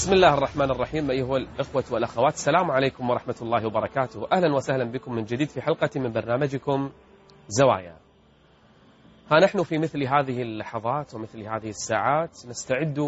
بسم الله الرحمن الرحيم. أيها الأخوة والأخوات، السلام عليكم ورحمة الله وبركاته. أهلا وسهلا بكم من جديد في حلقة من برنامجكم زوايا. ها نحن في مثل هذه اللحظات ومثل هذه الساعات نستعد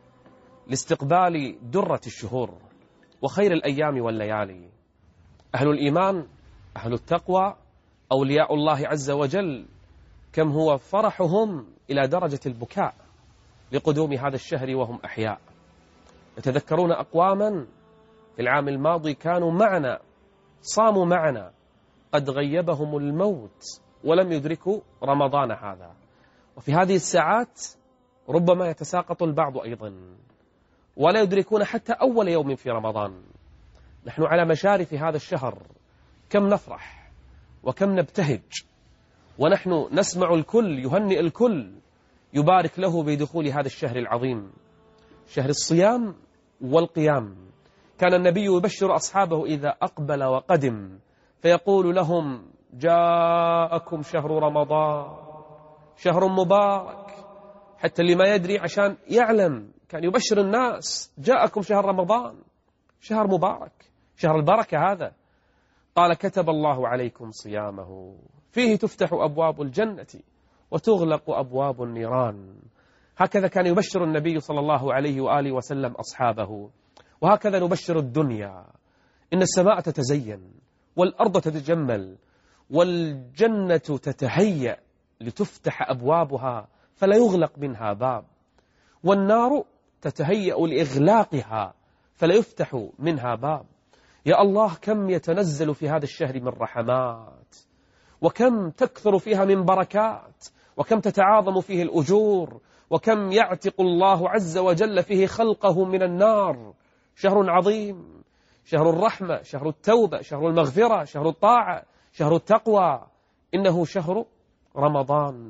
لاستقبال درة الشهور وخير الأيام والليالي. أهل الإيمان، أهل التقوى، أولياء الله عز وجل، كم هو فرحهم إلى درجة البكاء لقدوم هذا الشهر وهم أحياء. يتذكرون أقواما في العام الماضي كانوا معنا، صاموا معنا، قد غيبهم الموت ولم يدركوا رمضان هذا، وفي هذه الساعات ربما يتساقط البعض أيضا ولا يدركون حتى أول يوم في رمضان. نحن على مشارف هذا الشهر كم نفرح وكم نبتهج، ونحن نسمع الكل يهنئ الكل، يبارك له بدخول هذا الشهر العظيم، شهر الصيام والقيام. كان النبي يبشر أصحابه إذا أقبل وقدم فيقول لهم: جاءكم شهر رمضان، شهر مبارك. حتى اللي ما يدري عشان يعلم كان يبشر الناس: جاءكم شهر رمضان، شهر مبارك، شهر البركة هذا. قال: كتب الله عليكم صيامه، فيه تفتح أبواب الجنة وتغلق أبواب النيران. هكذا كان يبشر النبي صلى الله عليه وآله وسلم أصحابه، وهكذا نبشر الدنيا. إن السماء تتزين والأرض تتجمل والجنة تتهيأ لتفتح أبوابها فلا يغلق منها باب، والنار تتهيأ لإغلاقها فلا يفتح منها باب. يا الله، كم يتنزل في هذا الشهر من رحمات، وكم تكثر فيها من بركات، وكم تتعاظم فيه الأجور، وكم يعتق الله عز وجل فيه خلقه من النار. شهر عظيم، شهر الرحمة، شهر التوبة، شهر المغفرة، شهر الطاعة، شهر التقوى. إنه شهر رمضان،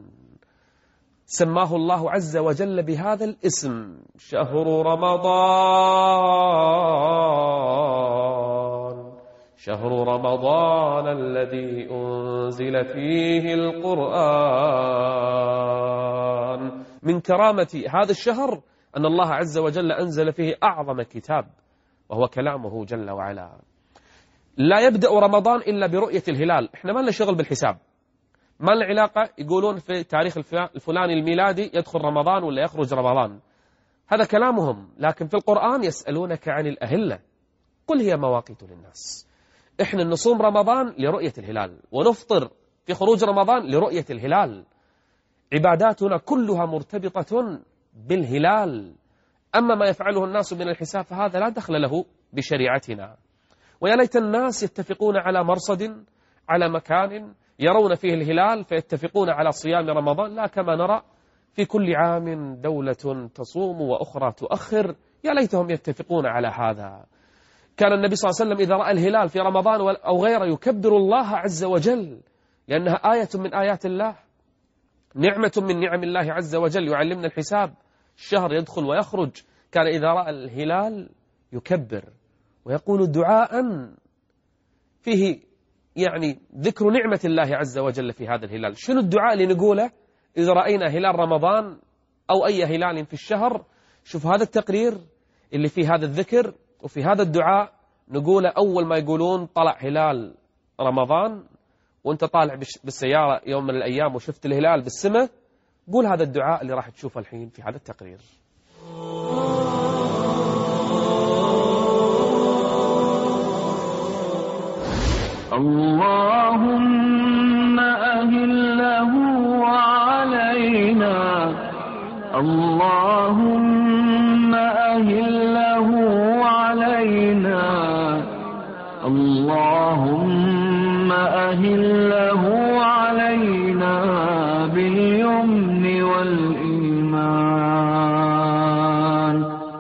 سماه الله عز وجل بهذا الاسم: شهر رمضان، شهر رمضان الذي أنزل فيه القرآن. من كرامة هذا الشهر أن الله عز وجل أنزل فيه أعظم كتاب وهو كلامه جل وعلا. لا يبدأ رمضان إلا برؤية الهلال. إحنا ما لنا شغل بالحساب، ما لنا علاقة. يقولون في تاريخ الفلاني الميلادي يدخل رمضان ولا يخرج رمضان، هذا كلامهم. لكن في القرآن يسألونك عن الأهلة، قل هي مواقيت للناس. إحنا نصوم رمضان لرؤية الهلال، ونفطر في خروج رمضان لرؤية الهلال. عباداتنا كلها مرتبطة بالهلال. أما ما يفعله الناس من الحساب فهذا لا دخل له بشريعتنا. ويا ليت الناس يتفقون على مرصد، على مكان يرون فيه الهلال فيتفقون على صيام رمضان، لا كما نرى في كل عام دولة تصوم وأخرى تؤخر. يا ليتهم يتفقون على هذا. كان النبي صلى الله عليه وسلم إذا رأى الهلال في رمضان أو غيره يكبر الله عز وجل، لأنها آية من آيات الله، نعمة من نعم الله عز وجل، يعلمنا الحساب. الشهر يدخل ويخرج. كان إذا رأى الهلال يكبر ويقول دعاء فيه يعني ذكر نعمة الله عز وجل في هذا الهلال. شنو الدعاء اللي نقوله إذا رأينا هلال رمضان أو أي هلال في الشهر؟ شوف هذا التقرير اللي فيه هذا الذكر وفي هذا الدعاء نقوله أول ما يقولون طلع هلال رمضان، وانت طالع بالسيارة يوم من الأيام وشفت الهلال بالسماء، قول هذا الدعاء اللي راح تشوفه الحين في هذا التقرير. اللهم أهله علينا، اللهم أهله علينا، اللهم أهله علينا باليمن والإيمان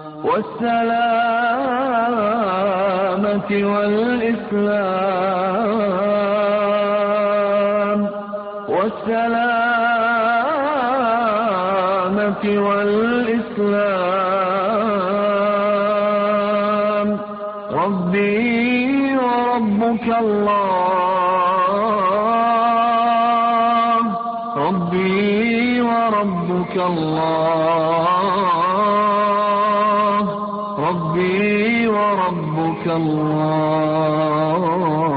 والسلامة والإسلام، والسلامة والإسلام. ربي وربك الله، ربي وربك الله، ربي ربي وربك الله.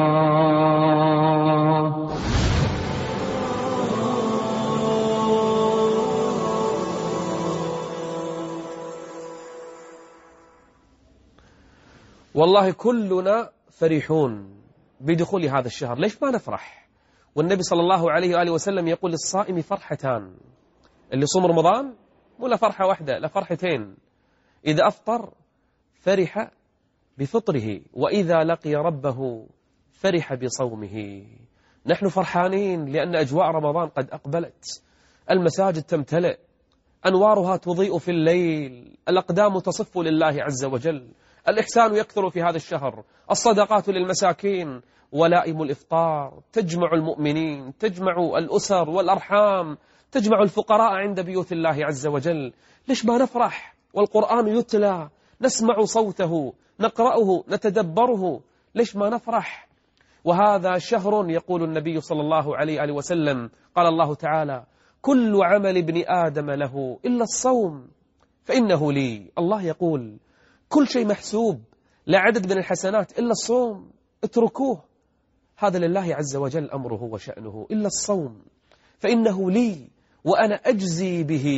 والله كلنا فرحون بدخول هذا الشهر، ليش ما نفرح؟ والنبي صلى الله عليه وآله وسلم يقول للصائم فرحتان، اللي صوم رمضان مو لا فرحة واحدة، لا فرحتين، إذا أفطر فرح بفطره، وإذا لقي ربه فرح بصومه. نحن فرحانين لأن أجواء رمضان قد أقبلت، المساجد تمتلئ، أنوارها تضيء في الليل، الأقدام تصف لله عز وجل، الإحسان يكثر في هذا الشهر، الصدقات للمساكين، ولائم الإفطار تجمع المؤمنين، تجمع الأسر والأرحام، تجمع الفقراء عند بيوت الله عز وجل. ليش ما نفرح والقرآن يتلى، نسمع صوته، نقرأه، نتدبره؟ ليش ما نفرح؟ وهذا شهر يقول النبي صلى الله عليه وسلم، قال الله تعالى: كل عمل ابن آدم له إلا الصوم فإنه لي. الله يقول كل شيء محسوب، لا عدد من الحسنات إلا الصوم، اتركوه، هذا لله عز وجل أمره وشأنه، إلا الصوم فإنه لي وأنا أجزي به.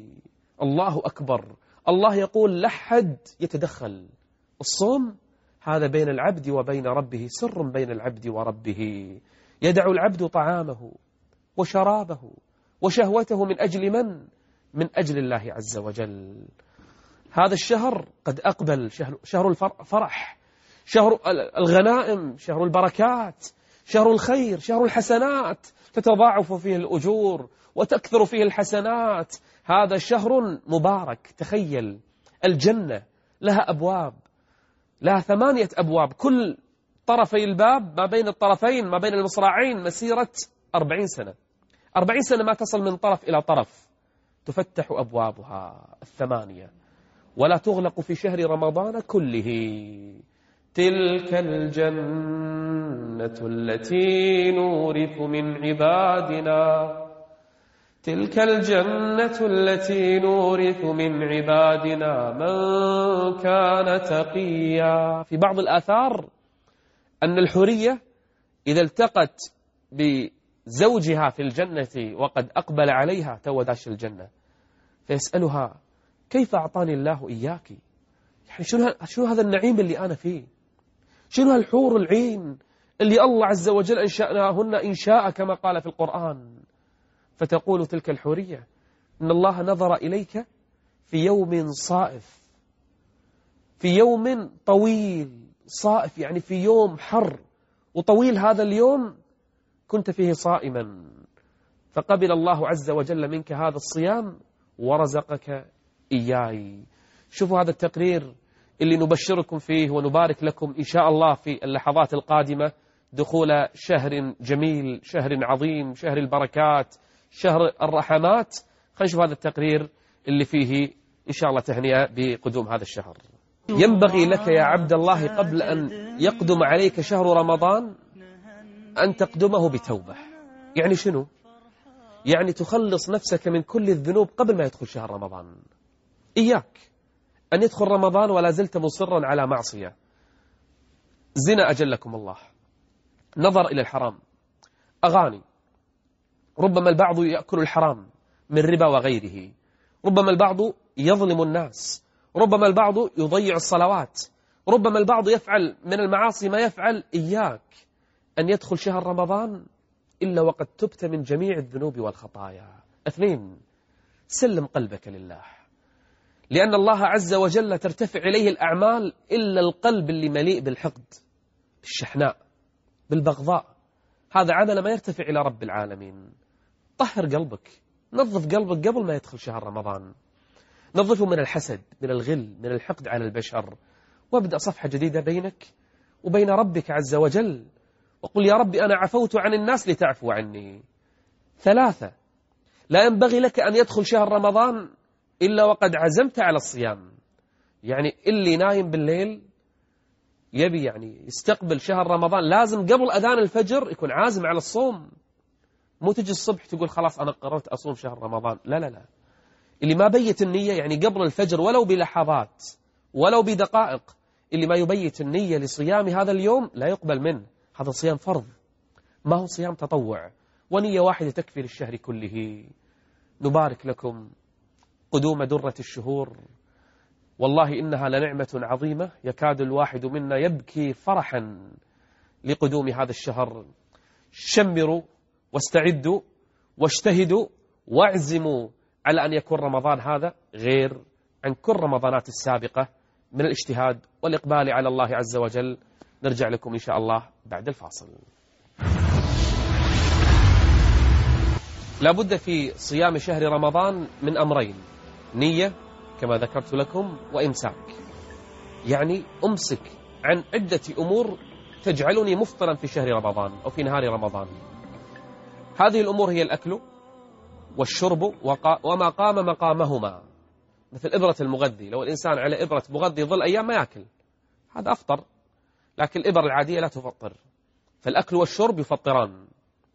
الله أكبر. الله يقول لا حد يتدخل، الصوم هذا بين العبد وبين ربه، سر بين العبد وربه، يدع العبد طعامه وشرابه وشهوته من أجل من؟ من أجل الله عز وجل. هذا الشهر قد أقبل، شهر الفرح، شهر الغنائم، شهر البركات، شهر الخير، شهر الحسنات، تتضاعف فيه الأجور وتكثر فيه الحسنات. هذا شهر مبارك. تخيل الجنة لها أبواب، لها 8 أبواب، كل طرفي الباب ما بين الطرفين ما بين المصراعين مسيرة 40 سنة، 40 سنة ما تصل من طرف إلى طرف. تفتح أبوابها 8 ولا تغلق في شهر رمضان كله. تلك الجنة التي نورث من عبادنا، تلك الجنة التي نورث من عبادنا من كان تقيا. في بعض الآثار أن الحورية إذا التقت بزوجها في الجنة وقد أقبل عليها تو داش الجنة، فيسألها: كيف أعطاني الله إياك؟ يعني شنو هذا النعيم اللي أنا فيه؟ شنو هالحور العين اللي الله عز وجل أنشأناهن إنشاء كما قال في القرآن؟ فتقول تلك الحورية: إن الله نظر إليك في يوم صائف، في يوم طويل، صائف يعني في يوم حر وطويل، هذا اليوم كنت فيه صائما، فقبل الله عز وجل منك هذا الصيام ورزقك إياي. شوفوا هذا التقرير اللي نبشركم فيه ونبارك لكم إن شاء الله في اللحظات القادمة دخول شهر جميل، شهر عظيم، شهر البركات، شهر الرحمات. خلينا نشوف هذا التقرير اللي فيه إن شاء الله تهنئة بقدوم هذا الشهر. ينبغي لك يا عبد الله قبل أن يقدم عليك شهر رمضان أن تقدمه بتوبة. يعني شنو؟ يعني تخلص نفسك من كل الذنوب قبل ما يدخل شهر رمضان. إياك أن يدخل رمضان ولا زلت مصرا على معصية، زنا أجلكم الله، نظر إلى الحرام، أغاني، ربما البعض يأكل الحرام من ربا وغيره، ربما البعض يظلم الناس، ربما البعض يضيع الصلوات، ربما البعض يفعل من المعاصي ما يفعل. إياك أن يدخل شهر رمضان إلا وقد تبت من جميع الذنوب والخطايا. 2، سلم قلبك لله، لأن الله عز وجل ترتفع إليه الأعمال إلا القلب اللي مليء بالحقد، بالشحناء، بالبغضاء، هذا عمل ما يرتفع إلى رب العالمين. طهر قلبك، نظف قلبك قبل ما يدخل شهر رمضان، نظفه من الحسد، من الغل، من الحقد على البشر، وابدأ صفحة جديدة بينك وبين ربك عز وجل، وقل: يا ربي أنا عفوت عن الناس لتعفو عني. 3، لا ينبغي لك أن يدخل شهر رمضان إلا وقد عزمت على الصيام. يعني اللي نايم بالليل يبي يعني يستقبل شهر رمضان لازم قبل أذان الفجر يكون عازم على الصوم، مو تجي الصبح تقول خلاص أنا قررت أصوم شهر رمضان. لا لا لا، اللي ما بيت النية يعني قبل الفجر ولو بلحظات ولو بدقائق. اللي ما يبيت النية لصيام هذا اليوم لا يقبل منه. هذا صيام فرض، ما هو صيام تطوع، ونية واحدة تكفي للشهر كله. نبارك لكم قدوم درة الشهور، والله إنها لنعمة عظيمة يكاد الواحد منا يبكي فرحا لقدوم هذا الشهر. شمروا واستعدوا واجتهدوا واعزموا على أن يكون رمضان هذا غير عن كل رمضانات السابقة من الاجتهاد والإقبال على الله عز وجل. نرجع لكم إن شاء الله بعد الفاصل. لابد في صيام شهر رمضان من أمرين: نية كما ذكرت لكم، وإمساك، يعني أمسك عن عدة أمور تجعلني مفطرا في شهر رمضان أو في نهار رمضان. هذه الأمور هي الأكل والشرب وما قام مقامهما، مثل إبرة المغذي. لو الإنسان على إبرة مغذي ظل أيام ما يأكل، هذا أفطر، لكن الإبر العادية لا تفطر. فالأكل والشرب يفطران.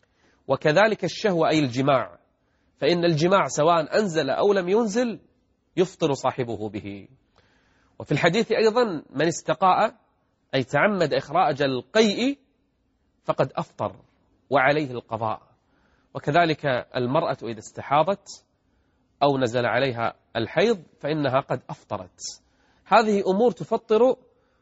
وكذلك الشهوة أي الجماع، فإن الجماع سواء أنزل أو لم ينزل يفطر صاحبه به. وفي الحديث أيضا: من استقاء أي تعمد إخراج القيء فقد أفطر وعليه القضاء. وكذلك المرأة إذا استحاضت أو نزل عليها الحيض فإنها قد أفطرت. هذه أمور تفطر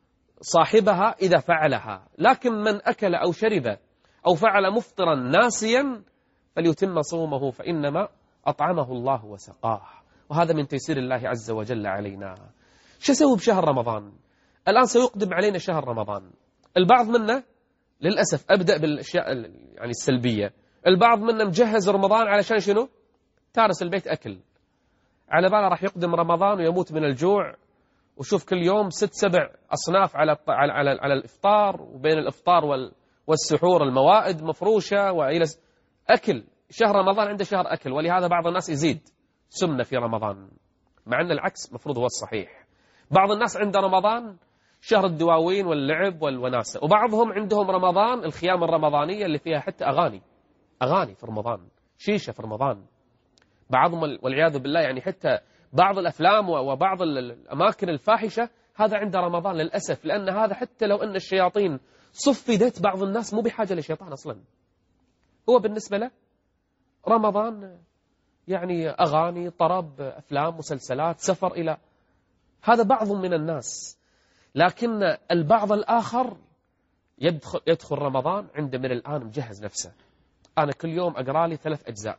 صاحبها إذا فعلها. لكن من أكل أو شرب أو فعل مفطرا ناسيا فليتم صومه، فإنما أطعمه الله وسقاه. وهذا من تيسير الله عز وجل علينا. شو سوي بشهر رمضان؟ الآن سيقدم علينا شهر رمضان. البعض منا للأسف، أبدأ بالأشياء يعني السلبية، البعض منا مجهز رمضان علشان شنو؟ تارس البيت أكل، على باله راح يقدم رمضان ويموت من الجوع، وشوف كل يوم 6-7 أصناف على الإفطار، وبين الإفطار والسحور الموائد مفروشة وإلى أكل. شهر رمضان عنده شهر أكل، ولهذا بعض الناس يزيد سمنة في رمضان، مع أن العكس مفروض هو الصحيح. بعض الناس عنده رمضان شهر الدواوين واللعب والوناسة، وبعضهم عندهم رمضان الخيام الرمضانية اللي فيها حتى أغاني في رمضان، شيشة في رمضان، بعضهم والعياذ بالله يعني حتى بعض الأفلام وبعض الأماكن الفاحشة، هذا عند رمضان للأسف. لأن هذا حتى لو أن الشياطين صفدت، بعض الناس مو بحاجة لشيطان أصلا، هو بالنسبة له رمضان يعني أغاني، طرب، أفلام، مسلسلات، سفر إلى هذا بعض من الناس. لكن البعض الآخر يدخل رمضان عنده من الآن مجهز نفسه. أنا كل يوم أقرأ لي 3 أجزاء،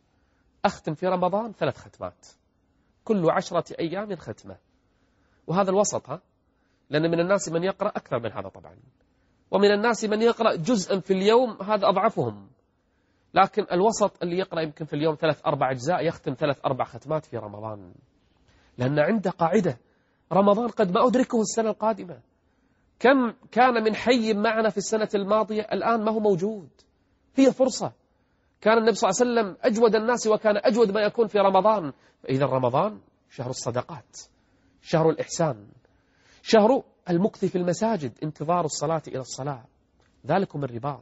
أختم في رمضان 3 ختمات، كل 10 أيام ختمة. وهذا الوسط، لأن من الناس من يقرأ أكثر من هذا طبعا، ومن الناس من يقرأ جزءا في اليوم، هذا أضعفهم. لكن الوسط اللي يقرأ يمكن في اليوم 3-4 أجزاء يختم 3-4 ختمات في رمضان، لأن عنده قاعدة: رمضان قد ما أدركه السنة القادمة. كم كان من حي معنا في السنة الماضية الآن ما هو موجود. هي فرصة. كان النبي صلى الله عليه وسلم أجود الناس، وكان أجود ما يكون في رمضان. فإذا رمضان شهر الصدقات، شهر الإحسان، شهر المكث في المساجد، انتظار الصلاة إلى الصلاة. ذلكم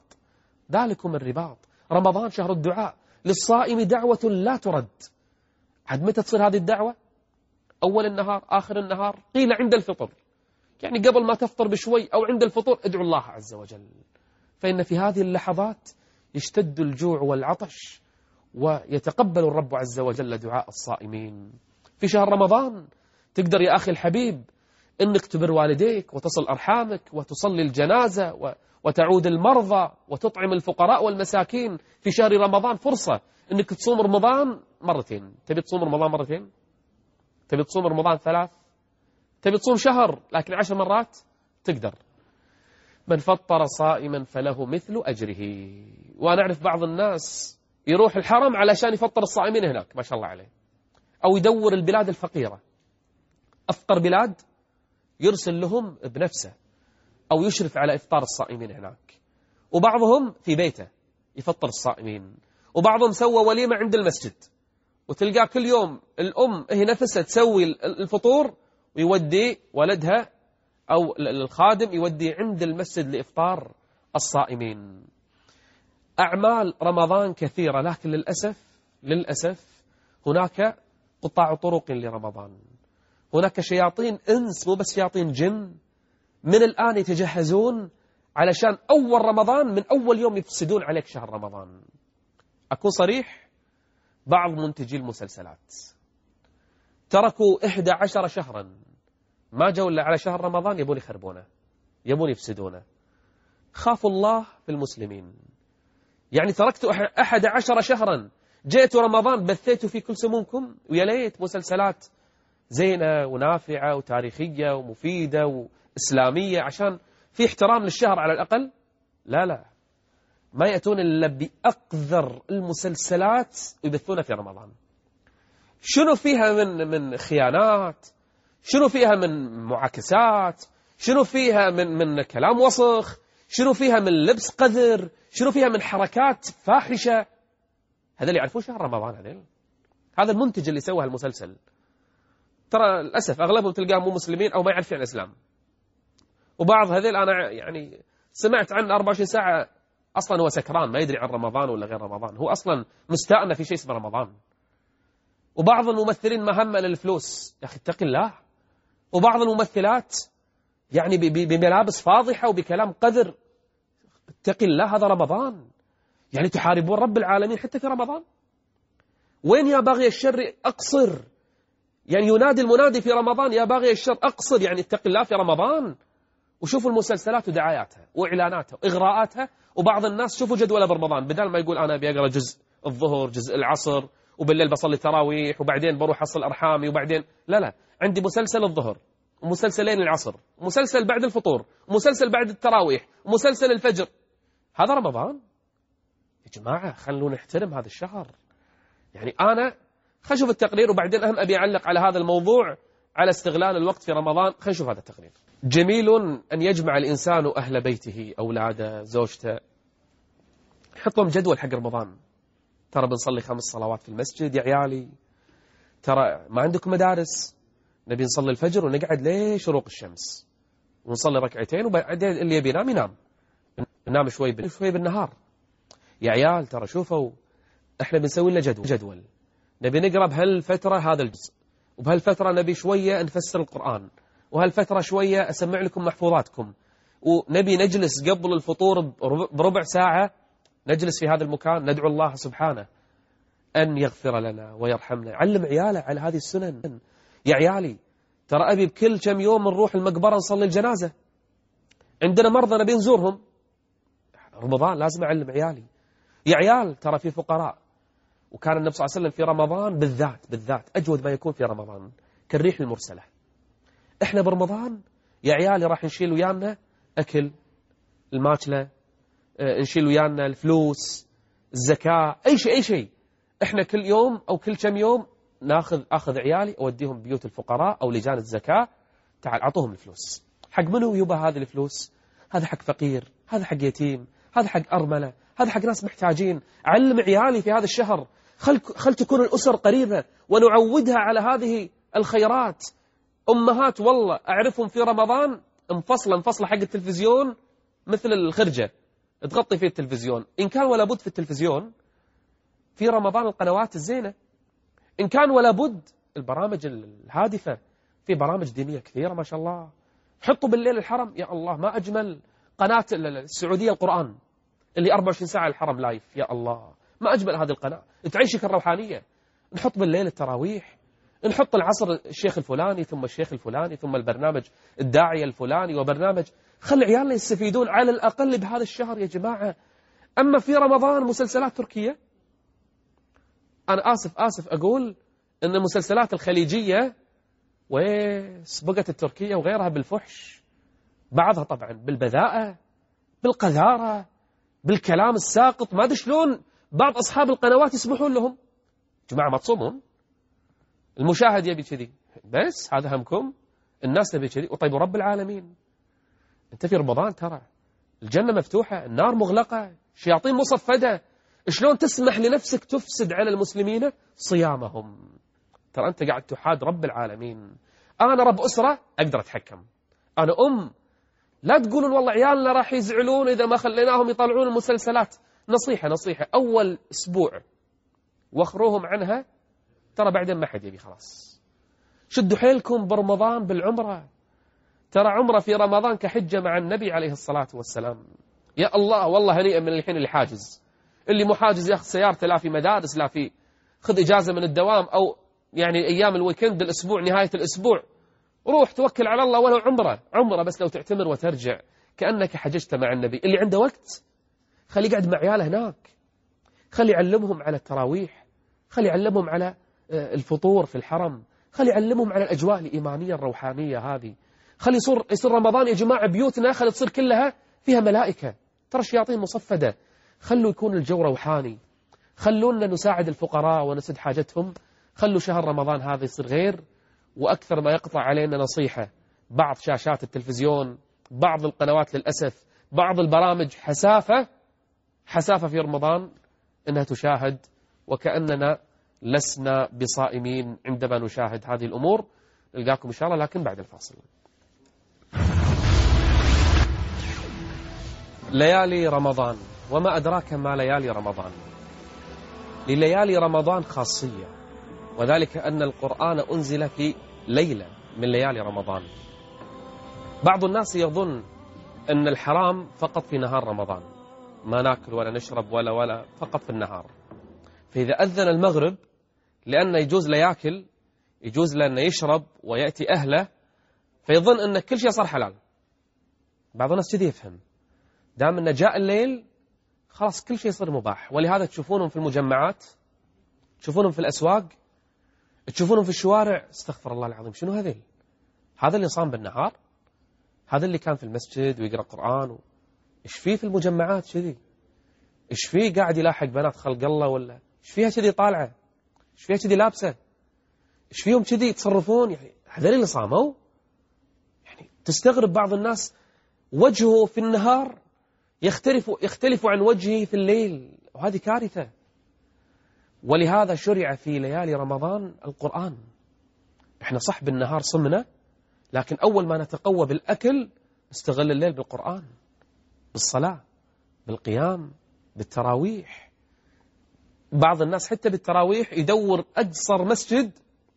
الرباط. رمضان شهر الدعاء، للصائم دعوة لا ترد. عاد متى تصير هذه الدعوة؟ أول النهار، آخر النهار، قيل عند الفطر، يعني قبل ما تفطر بشوي أو عند الفطور ادعو الله عز وجل. فإن في هذه اللحظات يشتد الجوع والعطش، ويتقبل الرب عز وجل دعاء الصائمين. في شهر رمضان تقدر يا أخي الحبيب إنك تبر والديك وتصل أرحامك وتصلي الجنازة وتعود المرضى وتطعم الفقراء والمساكين. في شهر رمضان فرصة إنك تصوم رمضان مرتين. تبي تصوم رمضان مرتين؟ تبي تصوم رمضان 3؟ تبي تصوم شهر لكن 10 مرات؟ تقدر. من فطر صائما فله مثل أجره. وأنا أعرف بعض الناس يروح الحرم علشان يفطر الصائمين هناك، ما شاء الله عليه، أو يدور البلاد الفقيرة، أفقر بلاد يرسل لهم بنفسه، أو يشرف على إفطار الصائمين هناك. وبعضهم في بيته يفطر الصائمين، وبعضهم سوى وليمة عند المسجد، وتلقى كل يوم الأم هي نفسها تسوي الفطور ويودي ولدها أو الخادم يودي عند المسجد لإفطار الصائمين. أعمال رمضان كثيرة، لكن للأسف هناك قطاع طرق لرمضان. هناك شياطين إنس، مو بس شياطين جن، من الآن يتجهزون علشان أول رمضان من أول يوم يفسدون عليك شهر رمضان. أكون صريح، بعض منتجي المسلسلات تركوا 11 شهرا ما جو إلا على شهر رمضان، يبون يخربونه، يبون يفسدونه. خافوا الله في المسلمين. يعني تركتوا 11 شهرا، جئتوا رمضان بثيتوا في كل سمومكم، ويا ليت مسلسلات زينة ونافعة وتاريخية ومفيدة وإسلامية عشان في احترام للشهر على الأقل. لا، ما يأتون إلا بأقذر المسلسلات ويبثونها في رمضان. شنو فيها من خيانات، شنو فيها من معاكسات، شنو فيها من كلام وسخ، شنو فيها من لبس قذر، شنو فيها من حركات فاحشة. هذا اللي يعرفون شهر رمضان. هذا المنتج اللي سوى المسلسل ترى للأسف أغلبهم تلقاهم مو مسلمين أو ما يعرف عن الإسلام. وبعض هذيل أنا يعني سمعت عنه 24 ساعة أصلا هو سكران، ما يدري عن رمضان ولا غير رمضان، هو أصلا مستأنى في شيء اسمه رمضان. وبعض الممثلين مهمة للفلوس، يا أخي اتق الله. وبعض الممثلات يعني بملابس فاضحة وبكلام قذر، اتق الله، هذا رمضان. يعني تحاربون رب العالمين حتى في رمضان. وين يا باغي الشر أقصر؟ يعني ينادي المنادي في رمضان يا باغي الشر أقصر، يعني اتق الله في رمضان. وشوفوا المسلسلات ودعاياتها وإعلاناتها وإغراءاتها. وبعض الناس شوفوا جدوله برمضان، بدل ما يقول أنا بيقرأ جزء الظهر جزء العصر وبالليل بصلي تراويح وبعدين بروح أصل أرحامي وبعدين لا، عندي مسلسل الظهر ومسلسلين العصر ومسلسل بعد الفطور ومسلسل بعد التراويح ومسلسل الفجر. هذا رمضان يا جماعة، خلونا نحترم هذا الشهر. يعني أنا خلينا نشوف التقرير وبعدين أهم أبي أعلق على هذا الموضوع، على استغلال الوقت في رمضان. خلينا نشوف هذا التقرير. جميل أن يجمع الإنسان أهل بيته، أولاده، زوجته، يحطهم جدول حق رمضان. ترى بنصلي 5 صلوات في المسجد يا عيالي، ترى ما عندكم مدارس، نبي نصلي الفجر ونقعد ليه شروق الشمس ونصلي ركعتين وبعدين اللي يبي ينام ينام، ننام شوي بالنهار. يا عيال ترى شوفوا، احنا بنسوي لنا جدول، نبي نقرأ بهالفترة هذا الجزء، وبهالفترة نبي شوية نفسر القرآن، وهالفترة شوية أسمع لكم محفوظاتكم، ونبي نجلس قبل الفطور بربع ساعة، نجلس في هذا المكان ندعو الله سبحانه أن يغفر لنا ويرحمنا. علم عياله على هذه السنن. يا عيالي ترى أبي بكل كم يوم نروح المقبرة نصلي الجنازة، عندنا مرضى نبي نزورهم، رمضان لازم أعلم عيالي. يا عيال ترى في فقراء، وكان النبي صلى الله عليه وسلم في رمضان بالذات أجود ما يكون في رمضان كالريح المرسلة. إحنا برمضان يا عيالي راح نشيل ويانا أكل، الماكلة، نشيل ويانا الفلوس، الزكاة، أي شيء. إحنا كل يوم أو كل كم يوم أخذ عيالي أوديهم بيوت الفقراء أو لجان الزكاة، تعال أعطوهم الفلوس. حق منو يبا هذه الفلوس؟ هذا حق فقير، هذا حق يتيم، هذا حق أرملة، هذا حق ناس محتاجين. علم عيالي في هذا الشهر، خل تكون الأسر قريبة ونعودها على هذه الخيرات. أمهات والله أعرفهم في رمضان انفصل حق التلفزيون مثل الخرجة تغطي فيه التلفزيون. إن كان ولا بد في التلفزيون في رمضان القنوات الزينة، إن كان ولا بد البرامج الهادفة، في برامج دينية كثيرة ما شاء الله. حطوا بالليل الحرم، يا الله ما أجمل قناة السعودية القرآن اللي 24 ساعة الحرم لايف، يا الله ما أجمل هذه القناة تعيشك الروحانية. نحط بالليل التراويح، نحط العصر الشيخ الفلاني ثم الشيخ الفلاني ثم البرنامج الداعية الفلاني وبرنامج. خلي عيالنا يستفيدون على الأقل بهذا الشهر يا جماعة. أما في رمضان مسلسلات تركية، أنا آسف أقول أن المسلسلات الخليجية وسبقت التركية وغيرها بالفحش، بعضها طبعا بالبذاءة، بالقذارة، بالكلام الساقط. ما أدري شلون بعض أصحاب القنوات يسمحون لهم. جماعة ما تصومون، المشاهد يبي كذي بس، هذا همكم، الناس تبي كذي. وطيب رب العالمين أنت في رمضان ترى الجنة مفتوحة، النار مغلقة، شياطين مصفدة، شلون تسمح لنفسك تفسد على المسلمين صيامهم؟ ترى أنت قاعد تحاد رب العالمين. أنا رب أسرة أقدر أتحكم، أنا لا تقولون والله عيالنا راح يزعلون إذا ما خليناهم يطلعون المسلسلات. نصيحة أول أسبوع واخروهم عنها، ترى بعدين ما حد يبي خلاص. شدوا حيلكم برمضان بالعمرة، ترى عمرة في رمضان كحجة مع النبي عليه الصلاة والسلام. يا الله والله هنيئا من الحين اللي حاجز، اللي مو حاجز ياخذ سيارته لا في مدارس لا في، خذ إجازة من الدوام أو يعني أيام الويكند الأسبوع نهاية الأسبوع، روح توكل على الله ولو عمرة بس لو تعتمر وترجع كأنك حججت مع النبي. اللي عنده وقت خلي يقعد مع عياله هناك، خلي يعلمهم على التراويح، خلي يعلمهم على الفطور في الحرم، خلي يعلمهم على الأجواء الإيمانية الروحانية هذه، خلي يصير رمضان يا جماعة بيوتنا خلي تصير كلها فيها ملائكة، ترى الشياطين مصفدة، خلوا يكون الجو روحاني، خلونا نساعد الفقراء ونسد حاجتهم، خلوا شهر رمضان هذا يصير غير. وأكثر ما يقطع علينا نصيحة، بعض شاشات التلفزيون، بعض القنوات للأسف، بعض البرامج حسافة في رمضان إنها تشاهد، وكأننا لسنا بصائمين عندما نشاهد هذه الأمور. نلقاكم إن شاء الله لكن بعد الفاصل. ليالي رمضان، وما أدراك ما ليالي رمضان. لليالي رمضان خاصية، وذلك أن القرآن أنزل في ليلة من ليالي رمضان. بعض الناس يظن أن الحرام فقط في نهار رمضان، ما ناكل ولا نشرب ولا فقط في النهار. فإذا أذن المغرب لأنه يجوز لا يأكل، يجوز لأنه يشرب ويأتي أهله، فيظن أن كل شيء صار حلال. بعض الناس كذي يفهم، دام أنه جاء الليل خلاص كل شيء يصير مباح. ولهذا تشوفونهم في المجمعات، تشوفونهم في الأسواق، تشوفونهم في الشوارع، استغفر الله العظيم شنو هذيل؟ هذا اللي صام بالنهار؟ هذا اللي كان في المسجد ويقرأ قرآن إيش فيه في المجمعات كذي؟ إيش فيه قاعد يلاحق بنات خلق الله؟ ولا إيش فيها كذي طالعة؟ إيش فيها كذي لابسة؟ إيش فيهم كذي يتصرفون؟ يعني هذول اللي صاموا؟ يعني تستغرب بعض الناس وجهه في النهار يختلف عن وجهه في الليل، وهذه كارثة. ولهذا شرع في ليالي رمضان القرآن. احنا صح بالنهار صمنا، لكن أول ما نتقوى بالأكل نستغل الليل بالقرآن، بالصلاة، بالقيام، بالتراويح. بعض الناس حتى بالتراويح يدور أقصر مسجد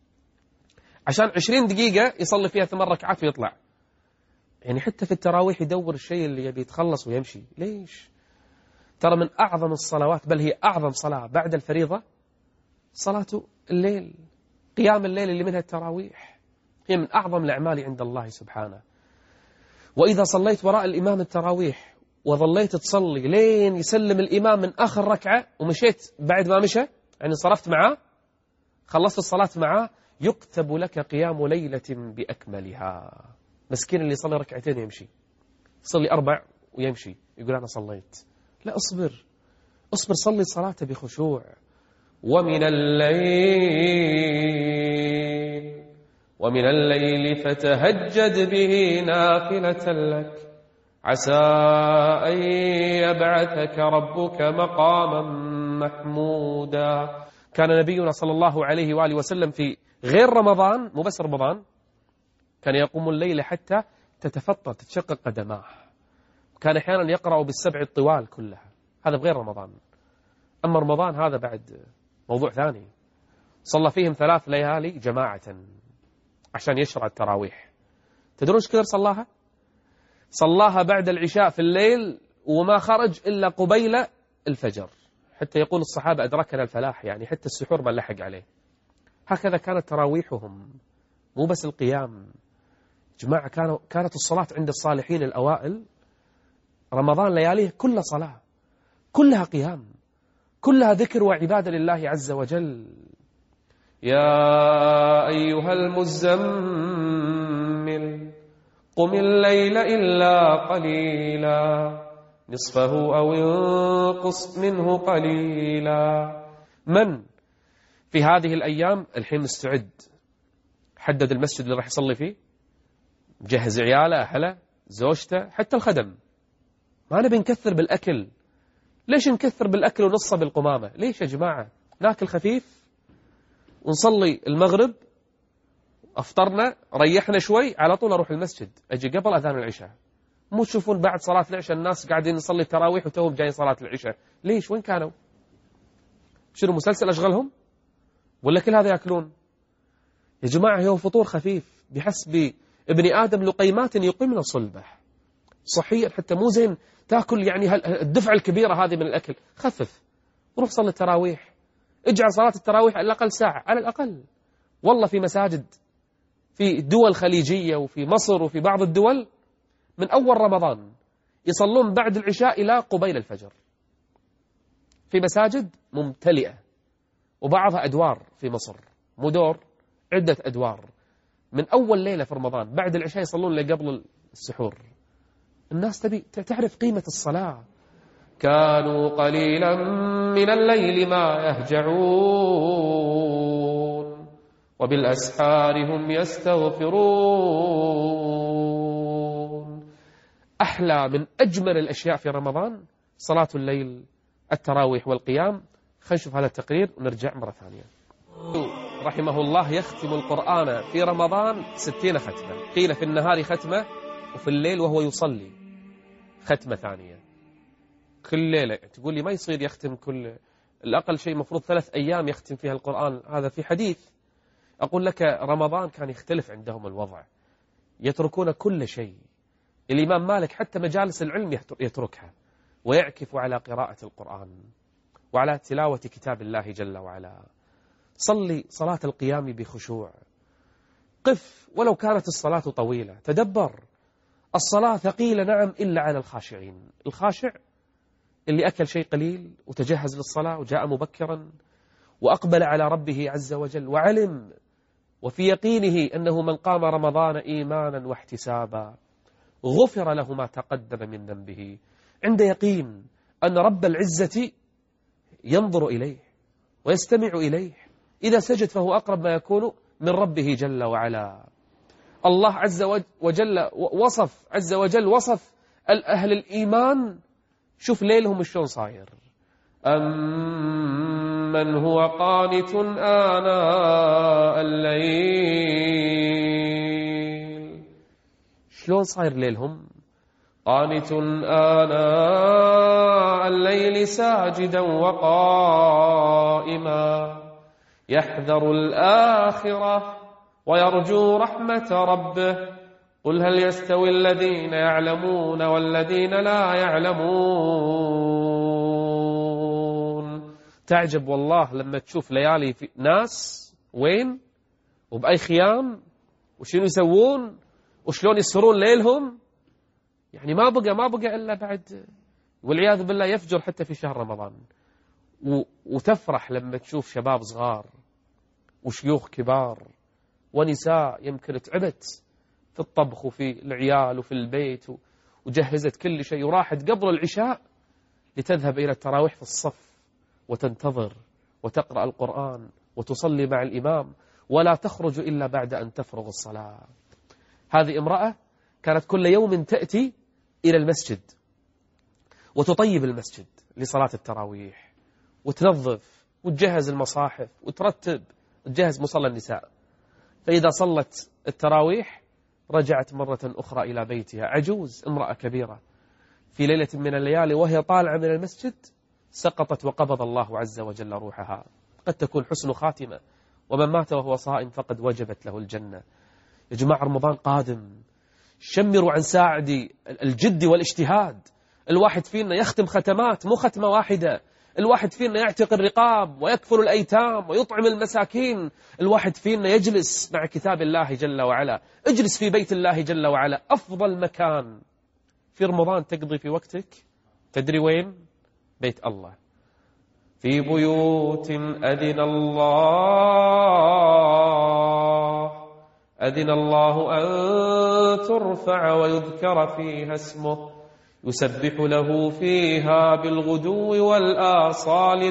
عشان 20 دقيقة يصلي فيها 8 ركعات ويطلع. يعني حتى في التراويح يدور الشيء اللي يبي يتخلص ويمشي. ليش؟ ترى من أعظم الصلوات، بل هي أعظم صلاة بعد الفريضة صلاة الليل، قيام الليل اللي منها التراويح، هي من أعظم الأعمال عند الله سبحانه. وإذا صليت وراء الإمام التراويح وظليت تصلي لين يسلم الإمام من آخر ركعة ومشيت بعد ما مشى، يعني صرفت معاه، خلصت الصلاة معاه، يكتب لك قيام ليلة بأكملها. مسكين اللي يصلي ركعتين ويمشي، يصلي 4 ويمشي، يقول أنا صليت. لا، اصبر صلي الصلاة بخشوع. ومن الليل فتهجد به نافلة لك عسى أن يبعثك ربك مقاما محمودا. كان نبينا صلى الله عليه وآله وسلم في غير رمضان، مو بس رمضان، كان يقوم الليل حتى تتفطر تتشقق قدماه، كان أحيانا يقرأ بالسبع الطوال كلها، هذا بغير رمضان. أما رمضان هذا بعد موضوع ثاني. صلى فيهم 3 ليالي جماعة عشان يشرع التراويح. تدرون ايش كثر صلاها بعد العشاء في الليل وما خرج إلا قبيل الفجر، حتى يقول الصحابة أدركنا الفلاح، يعني حتى السحور ما لحق عليه. هكذا كانت تراويحهم، مو بس القيام. جماعة كانت الصلاة عند الصالحين الأوائل رمضان لياليه كلها صلاة، كلها قيام، كلها ذكر وعبادة لله عز وجل. يا أيها المزمل قم الليل إلا قليلا نصفه أو انقص منه قليلا. من في هذه الأيام الحين مستعد، حدد المسجد اللي راح يصلي فيه، جهز عياله، أهله، زوجته، حتى الخدم. ما نبي نكثر بالأكل. ليش نكثر بالأكل ونصه بالقمامة؟ ليش يا جماعة؟ ناكل خفيف ونصلي المغرب، أفطرنا ريحنا شوي، على طول أروح المسجد، أجي قبل أذان العشاء. مو تشوفون بعد صلاة العشاء الناس قاعدين يصلي التراويح وتوهم جايين صلاة العشاء؟ ليش؟ وين كانوا؟ شنو مسلسل أشغلهم؟ ولا كل هذا يأكلون؟ يا جماعة هو فطور خفيف بحسب ابن آدم لقيمات يقيمن صلبه. صحيا حتى مو زين تأكل يعني الدفعة الكبيرة هذه من الأكل. خفف، روح صلي التراويح، اجعل صلاة التراويح على الأقل ساعة على الأقل. والله في مساجد في الدول الخليجية وفي مصر وفي بعض الدول من أول رمضان يصلون بعد العشاء إلى قبيل الفجر، في مساجد ممتلئة، وبعضها أدوار في مصر، مو دور، عدة أدوار، من أول ليلة في رمضان بعد العشاء يصلون لقبل السحور. الناس تبي تعرف قيمة الصلاة. كانوا قليلا من الليل ما يهجعون وبالأسحار هم يستغفرون. أحلى من أجمل الأشياء في رمضان صلاة الليل، التراويح والقيام. خلينا نشوف هذا التقرير ونرجع مرة ثانية. رحمه الله يختم القرآن في رمضان 60 ختمة، قيل في النهار ختمة وفي الليل وهو يصلي ختمة ثانية. كل ليلة تقول لي ما يصير يختم كل، الأقل شيء مفروض 3 أيام يختم فيها القرآن، هذا في حديث. أقول لك رمضان كان يختلف عندهم الوضع، يتركون كل شيء. الإمام مالك حتى مجالس العلم يتركها ويعكف على قراءة القرآن وعلى تلاوة كتاب الله جل وعلا. صلي صلاة القيام بخشوع، قف ولو كانت الصلاة طويلة، تدبر. الصلاة ثقيلة نعم إلا على الخاشعين. الخاشع اللي أكل شيء قليل وتجهز للصلاة وجاء مبكرا وأقبل على ربه عز وجل وعلم وفي يقينه أنه من قام رمضان إيمانا واحتسابا غفر له ما تقدم من ذنبه، عند يقين أن رب العزة ينظر إليه ويستمع إليه، إذا سجد فهو أقرب ما يكون من ربه جل وعلا. الله عز وجل وصف أهل الإيمان، شوف ليلهم شلون صاير. أمن هو قانت آناء الليل، شلون صاير ليلهم؟ قانت آناء الليل ساجدا وقائما يحذر الآخرة ويرجو رحمة ربه. قل هل يستوي الذين يعلمون والذين لا يعلمون. تعجب والله لما تشوف ليالي في ناس وين وبأي خيام وشنو يسوون وشلون يسهرون ليلهم، يعني ما بقى إلا بعد، والعياذ بالله يفجر حتى في شهر رمضان. وتفرح لما تشوف شباب صغار وشيوخ كبار ونساء يمكن تعبت في الطبخ وفي العيال وفي البيت وجهزت كل شيء وراحت قبل العشاء لتذهب إلى التراويح في الصف وتنتظر وتقرأ القرآن وتصلي مع الإمام ولا تخرج إلا بعد أن تفرغ الصلاة. هذه امرأة كانت كل يوم تأتي إلى المسجد وتطيب المسجد لصلاة التراويح وتنظف وتجهز المصاحف وترتب وتجهز مصلى النساء. فإذا صلت التراويح رجعت مرة أخرى إلى بيتها، عجوز، امرأة كبيرة، في ليلة من الليالي وهي طالعة من المسجد سقطت وقبض الله عز وجل روحها. قد تكون حسن خاتمة، ومن مات وهو صائم فقد وجبت له الجنة. يا جماعة رمضان قادم، شمروا عن ساعد الجد والاجتهاد. الواحد فينا يختم ختمات، مو ختمة واحدة. الواحد فينا يعتق الرقاب ويكفل الأيتام ويطعم المساكين. الواحد فينا يجلس مع كتاب الله جل وعلا. اجلس في بيت الله جل وعلا، أفضل مكان في رمضان تقضي في وقتك تدري وين؟ بيت الله. في بيوت أذن الله أن ترفع ويذكر فيها اسمه يسبح له فيها بالغدو والآصال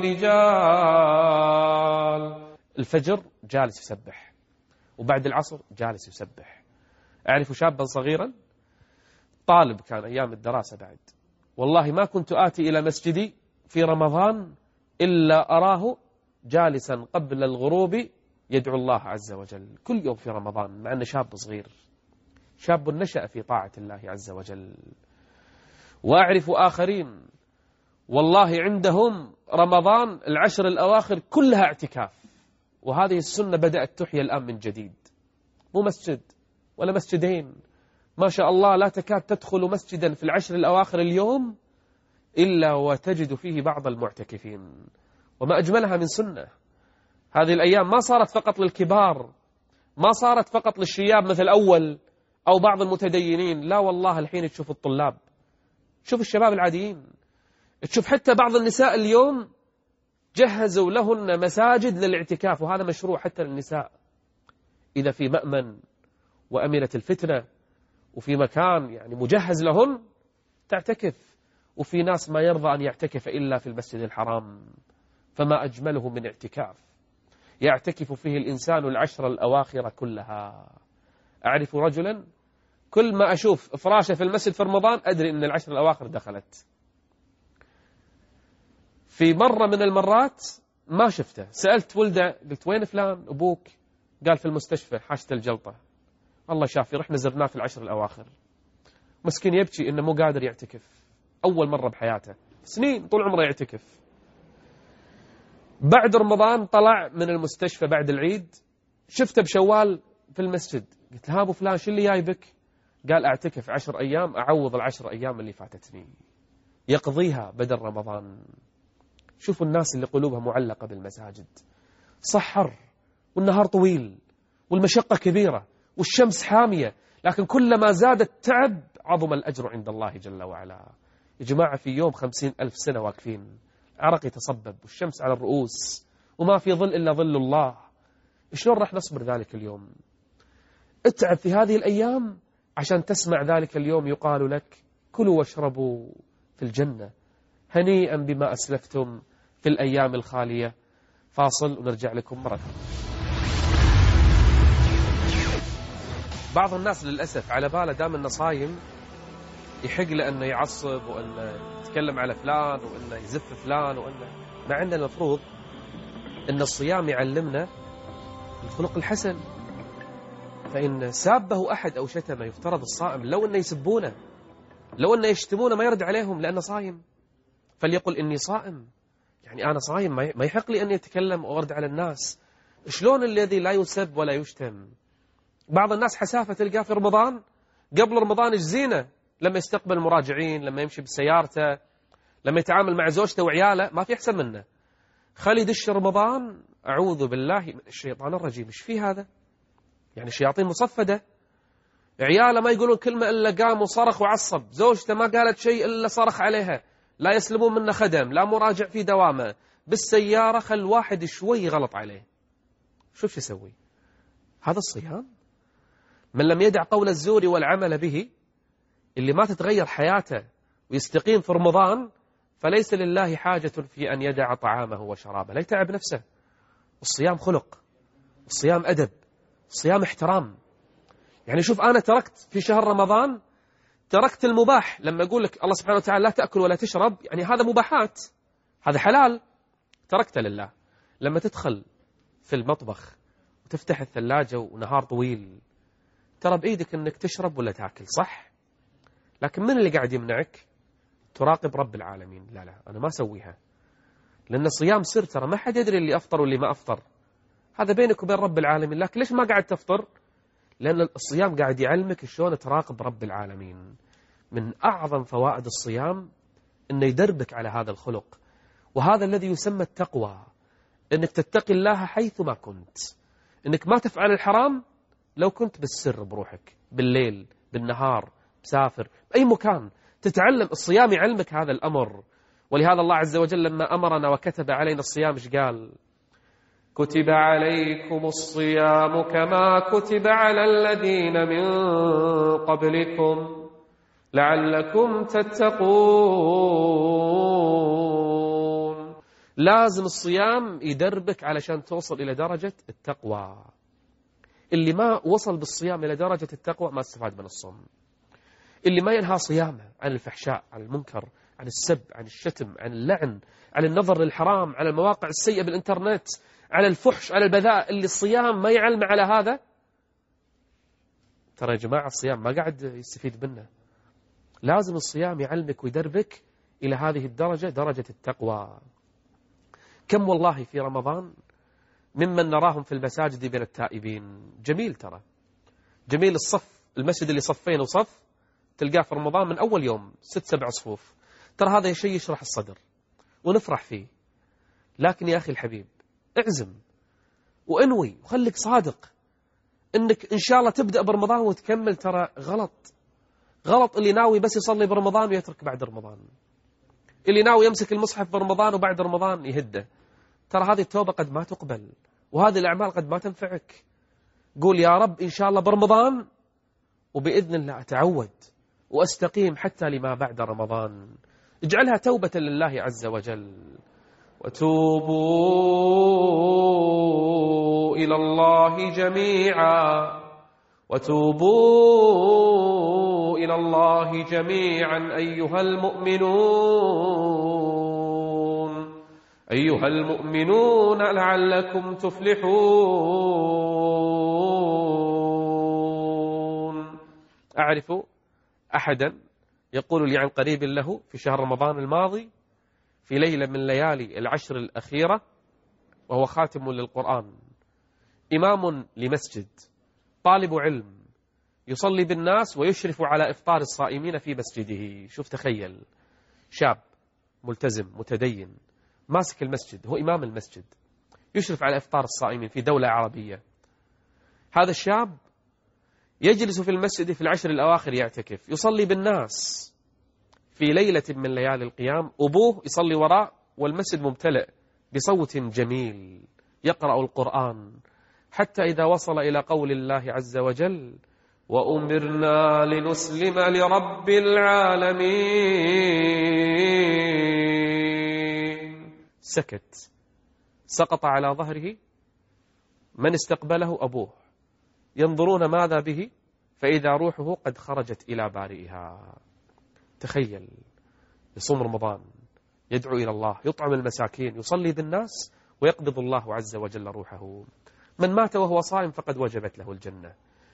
رجال. الفجر جالس يسبح، وبعد العصر جالس يسبح. أعرف شابا صغيرا طالب كان أيام الدراسة بعد، والله ما كنت آتي إلى مسجدي في رمضان إلا أراه جالسا قبل الغروب يدعو الله عز وجل كل يوم في رمضان، مع أنه شاب صغير، شاب نشأ في طاعة الله عز وجل. وأعرف آخرين والله عندهم رمضان العشر الأواخر كلها اعتكاف، وهذه السنة بدأت تحيى الآن من جديد. مو مسجد ولا مسجدين، ما شاء الله لا تكاد تدخل مسجدا في العشر الأواخر اليوم إلا وتجد فيه بعض المعتكفين. وما أجملها من سنة. هذه الأيام ما صارت فقط للكبار، ما صارت فقط للشياب مثل أول أو بعض المتدينين، لا والله الحين تشوف الطلاب، تشوف الشباب العاديين، تشوف حتى بعض النساء اليوم جهزوا لهن مساجد للاعتكاف، وهذا مشروع حتى للنساء إذا في مأمن وأمنة الفتنة وفي مكان يعني مجهز لهن تعتكف. وفي ناس ما يرضى أن يعتكف إلا في المسجد الحرام، فما أجمله من اعتكاف يعتكف فيه الإنسان العشر الأواخر كلها. أعرف رجلا كل ما أشوف فراشه في المسجد في رمضان أدري أن العشر الأواخر دخلت. في مرة من المرات ما شفته، سألت ولده قلت وين فلان أبوك؟ قال في المستشفى حاشة الجلطة. الله شافي، رحنا زرناه في العشر الأواخر، مسكين يبكي إنه مو قادر يعتكف، أول مرة بحياته، سنين طول عمره يعتكف. بعد رمضان طلع من المستشفى بعد العيد، شفته بشوال في المسجد، قلت له أبو فلان شو اللي جايبك؟ قال أعتكف 10 أيام أعوض ال10 أيام اللي فاتتني، يقضيها بدل رمضان. شوفوا الناس اللي قلوبها معلقة بالمساجد، صحر والنهار طويل والمشقة كبيرة والشمس حامية، لكن كلما زاد التعب عظم الأجر عند الله جل وعلا. يا جماعة في يوم 50,000 سنة واقفين، عرق يتصبب والشمس على الرؤوس وما في ظل إلا ظل الله، شلون راح نصبر ذلك اليوم؟ اتعب في هذه الأيام عشان تسمع ذلك اليوم يقال لك كلوا واشربوا في الجنة هنيئا بما أسلفتم في الأيام الخالية. فاصل ونرجع لكم مرة ثانية. بعض الناس للأسف على باله دام أنه صايم يحق له أنه يعصب وأنه يتكلم على فلان وأنه يزف فلان مع أن المفروض أن الصيام يعلمنا الخلق الحسن. فإن سابه أحد أو شتمه يفترض الصائم لو أنه يسبونه، لو أنه يشتمونه ما يرد عليهم لأنه صايم، فليقل إني صائم، يعني أنا صايم ما يحق لي أن يتكلم وأرد على الناس. شلون الذي لا يسب ولا يشتم؟ بعض الناس حسافة تلقاه في رمضان قبل رمضان الزينة، لما يستقبل المراجعين، لما يمشي بسيارته، لما يتعامل مع زوجته وعياله، ما في أحسن منه. خلي دش رمضان أعوذ بالله من الشيطان الرجيم. إيش في هذا؟ يعني الشياطين مصفدة. عياله ما يقولون كلمة إلا قام وصرخ وعصب، زوجته ما قالت شيء إلا صرخ عليها، لا يسلمون منه خدم، لا مراجع في دوامه، بالسيارة خل واحد شوي غلط عليه، شوف شو يسوي. هذا الصيام. من لم يدع قول الزور والعمل به، اللي ما تتغير حياته ويستقيم في رمضان، فليس لله حاجة في أن يدع طعامه وشرابه، لا يتعب نفسه. الصيام خلق، الصيام أدب، الصيام احترام. يعني شوف أنا تركت في شهر رمضان، تركت المباح. لما أقول لك الله سبحانه وتعالى لا تأكل ولا تشرب، يعني هذا مباحات، هذا حلال، تركت لله. لما تدخل في المطبخ وتفتح الثلاجة ونهار طويل، ترى بإيدك أنك تشرب ولا تأكل، صح؟ لكن من اللي قاعد يمنعك؟ تراقب رب العالمين. لا أنا ما أسويها، لأن الصيام سر، ترى ما حد يدري اللي أفطر واللي ما أفطر، هذا بينك وبين رب العالمين. لكن ليش ما قاعد تفطر؟ لأن الصيام قاعد يعلمك شلون تراقب رب العالمين. من أعظم فوائد الصيام أنه يدربك على هذا الخلق، وهذا الذي يسمى التقوى، أنك تتقي الله حيثما كنت، أنك ما تفعل الحرام لو كنت بالسر بروحك، بالليل، بالنهار، مسافر، بأي مكان. تتعلم الصيام، يعلمك هذا الأمر. ولهذا الله عز وجل لما أمرنا وكتب علينا الصيام إيش قال؟ كتب عليكم الصيام كما كتب على الذين من قبلكم لعلكم تتقون. لازم الصيام يدربك علشان توصل إلى درجة التقوى. اللي ما وصل بالصيام إلى درجة التقوى ما استفاد من الصوم. اللي ما ينهى صيامه عن الفحشاء، عن المنكر، عن السب، عن الشتم، عن اللعن، عن النظر للحرام، عن المواقع السيئة بالإنترنت، على الفحش، على البذاء، اللي الصيام ما يعلم على هذا، ترى يا جماعة الصيام ما قاعد يستفيد منه. لازم الصيام يعلمك ويدربك إلى هذه الدرجة، درجة التقوى. كم والله في رمضان ممن نراهم في المساجد من التائبين، جميل ترى، جميل الصف، المسجد اللي صفين وصف تلقاه في رمضان من أول يوم 6-7 صفوف. ترى هذا شيء يشرح الصدر ونفرح فيه. لكن يا أخي الحبيب اعزم وانوي وخليك صادق انك ان شاء الله تبدأ برمضان وتكمل. ترى غلط اللي ناوي بس يصلي برمضان ويترك بعد رمضان، اللي ناوي يمسك المصحف برمضان وبعد رمضان يهده. ترى هذه التوبة قد ما تقبل، وهذه الأعمال قد ما تنفعك. قول يا رب إن شاء الله برمضان، وبإذن الله أتعود وأستقيم حتى لما بعد رمضان. اجعلها توبة لله عز وجل. وتوبوا إلى الله جميعا، وتوبوا إلى الله جميعا أيها المؤمنون لعلكم تفلحون. أعرف أحدا يقول لي عن قريب له في شهر رمضان الماضي في ليلة من ليالي العشر الأخيرة، وهو خاتم للقرآن، إمام لمسجد، طالب علم، يصلي بالناس ويشرف على إفطار الصائمين في مسجده. شوف تخيل، شاب ملتزم متدين ماسك المسجد، هو إمام المسجد، يشرف على إفطار الصائمين في دولة عربية. هذا الشاب يجلس في المسجد في العشر الأواخر يعتكف، يصلي بالناس. في ليلة من ليالي القيام أبوه يصلي وراء والمسجد ممتلئ بصوت جميل يقرأ القرآن، حتى إذا وصل إلى قول الله عز وجل: وأمرنا لنسلم لرب العالمين، سكت، سقط على ظهره. من استقبله؟ أبوه. ينظرون ماذا به، فإذا روحه قد خرجت إلى بارئها. تخيل، يصوم رمضان، يدعو إلى الله، يطعم المساكين، يصلي بالناس، ويقبض الله عز وجل روحه. من مات وهو صائم فقد وجبت له الجنة.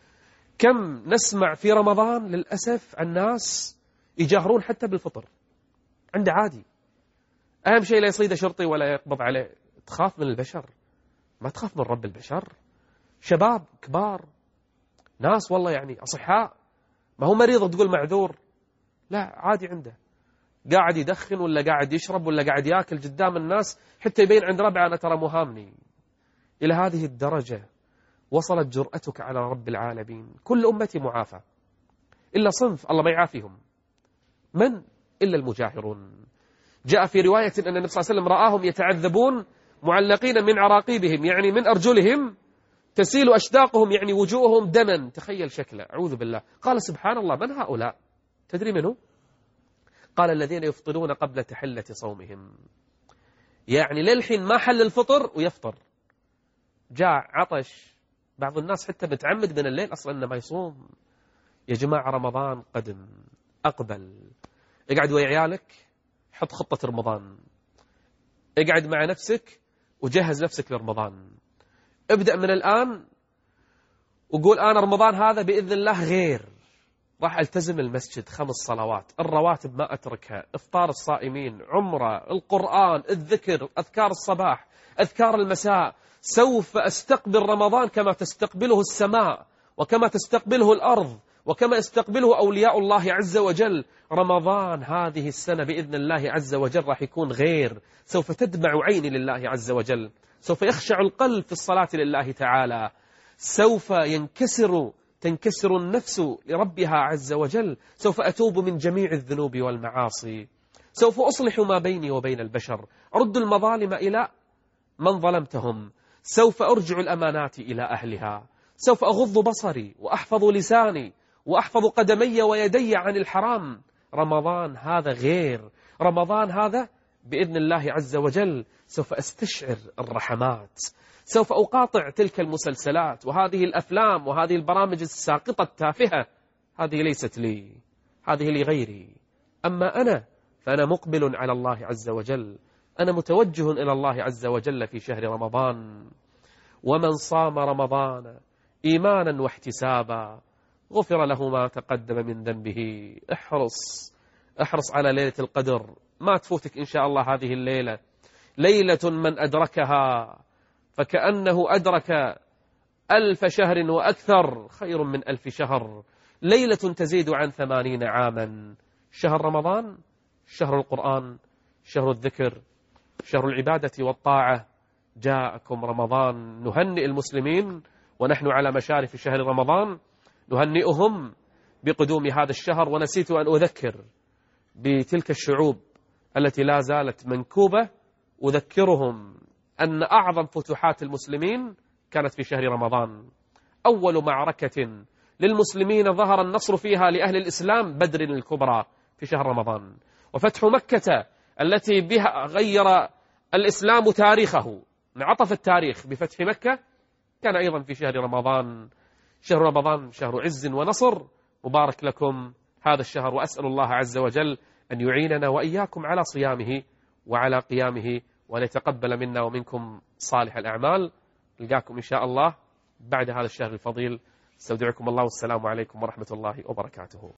كم نسمع في رمضان للأسف عن ناس يجاهرون حتى بالفطر، عنده عادي، أهم شيء لا يصيد شرطي ولا يقبض عليه. تخاف من البشر، ما تخاف من رب البشر. شباب كبار، ناس والله يعني أصحاء، ما هو مريض وتقول معذور، لا عادي، عنده قاعد يدخن ولا قاعد يشرب ولا قاعد ياكل قدام الناس حتى يبين عند ربعه أنا ترى مهامني. إلى هذه الدرجة وصلت جرأتك على رب العالمين. كل أمتي معافى إلا صنف الله ما يعافيهم. من؟ إلا المجاهرون. جاء في رواية أن النبي صلى الله عليه وسلم رآهم يتعذبون معلقين من عراقيبهم، يعني من أرجلهم تسيل أشداقهم، يعني وجوههم دما. تخيل شكله، أعوذ بالله. قال سبحان الله، من هؤلاء؟ تدري منه؟ قال الذين يفطرون قبل تحلة صومهم، يعني للحين ما حل الفطر ويفطر. جاء عطش، بعض الناس حتى متعمد من الليل أصلا أنه ما يصوم. يا جماعة رمضان قدم، أقبل. اقعد ويا عيالك، حط خطة رمضان، اقعد مع نفسك وجهز نفسك لرمضان. ابدأ من الآن وقول أنا رمضان هذا بإذن الله غير، راح ألتزم المسجد 5 صلوات، الرواتب ما أتركها، إفطار الصائمين، عمرة، القرآن، الذكر، أذكار الصباح، أذكار المساء. سوف أستقبل رمضان كما تستقبله السماء، وكما تستقبله الأرض، وكما يستقبله أولياء الله عز وجل. رمضان هذه السنة بإذن الله عز وجل راح يكون غير. سوف تدمع عيني لله عز وجل، سوف يخشع القلب في الصلاة لله تعالى، سوف تنكسر النفس لربها عز وجل، سوف أتوب من جميع الذنوب والمعاصي، سوف أصلح ما بيني وبين البشر، أرد المظالم إلى من ظلمتهم، سوف أرجع الأمانات إلى أهلها، سوف أغض بصري وأحفظ لساني وأحفظ قدمي ويدي عن الحرام. رمضان هذا غير. رمضان هذا بإذن الله عز وجل سوف أستشعر الرحمات، سوف أقاطع تلك المسلسلات وهذه الأفلام وهذه البرامج الساقطة التافهة. هذه ليست لي، هذه لغيري. أما أنا فأنا مقبل على الله عز وجل، أنا متوجه إلى الله عز وجل في شهر رمضان. ومن صام رمضان إيمانا واحتسابا غفر له ما تقدم من ذنبه. احرص على ليلة القدر، ما تفوتك إن شاء الله هذه الليلة. ليلة من أدركها فكأنه أدرك 1000 شهر وأكثر خير من 1000 شهر، ليلة تزيد عن 80 عاما. شهر رمضان شهر القرآن، شهر الذكر، شهر العبادة والطاعة. جاءكم رمضان، نهنئ المسلمين ونحن على مشارف شهر رمضان، نهنئهم بقدوم هذا الشهر. ونسيت أن أذكر بتلك الشعوب التي لا زالت منكوبة، أذكرهم أن أعظم فتوحات المسلمين كانت في شهر رمضان. أول معركة للمسلمين ظهر النصر فيها لأهل الإسلام بدر الكبرى في شهر رمضان. وفتح مكة التي بها غير الإسلام تاريخه، انعطف التاريخ بفتح مكة، كان أيضا في شهر رمضان. شهر رمضان شهر عز ونصر، مبارك لكم هذا الشهر، وأسأل الله عز وجل أن يعيننا وإياكم على صيامه وعلى قيامه، وأن يتقبل منا ومنكم صالح الأعمال. نلقاكم إن شاء الله بعد هذا الشهر الفضيل. استودعكم الله، والسلام عليكم ورحمة الله وبركاته.